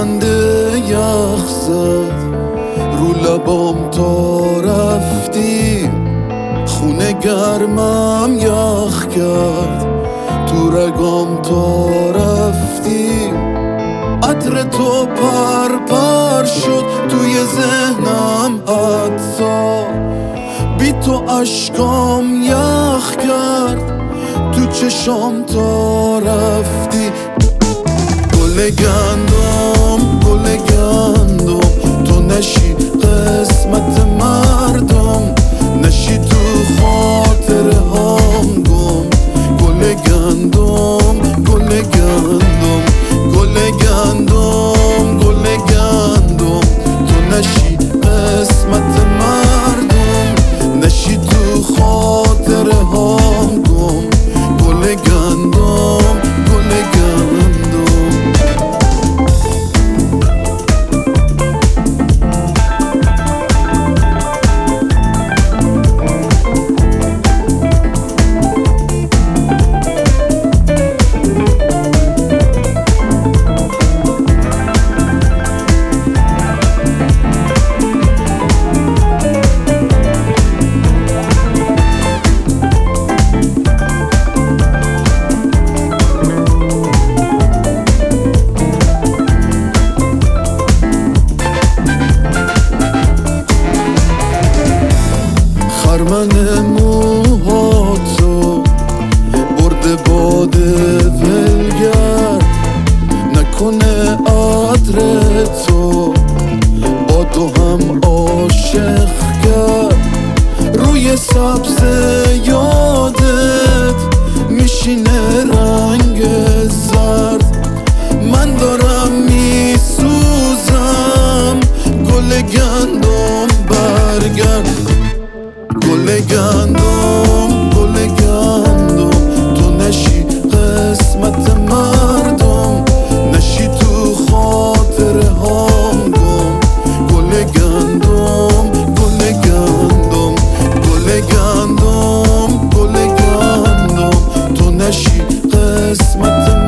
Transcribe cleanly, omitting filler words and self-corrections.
خنده یخ زد رو لبام تا رفتی، خونه گرمم یخ کرد تو رگام تا رفتی. عطر تو پر پر شد توی ذهنم حتی، بی تو اشکام یخ کرد تو چشام تا رفتی. گل گندم گل گندم تو نشی قسمت مردم، نشی تو خاطره هام گم. گل گندم گل گندم گل گندم گل گندم تو نشی قسمت مردم، نشی تو خاطره هام گم. گل گندم گل گندم. خرمن موهاتو برده باد ولگرد، نکنه عطر تو با تو هم عاشق کرد. روی سبز یادت میشینه رنگ زرد، من دارم میسوزم. گل گندم برگرد. گل گندم گل گندم تو نشی قسمت مردم، نشی تو خاطره هام گم. گل گندم گل گندم گل گندم گل گندم تو نشی قسمت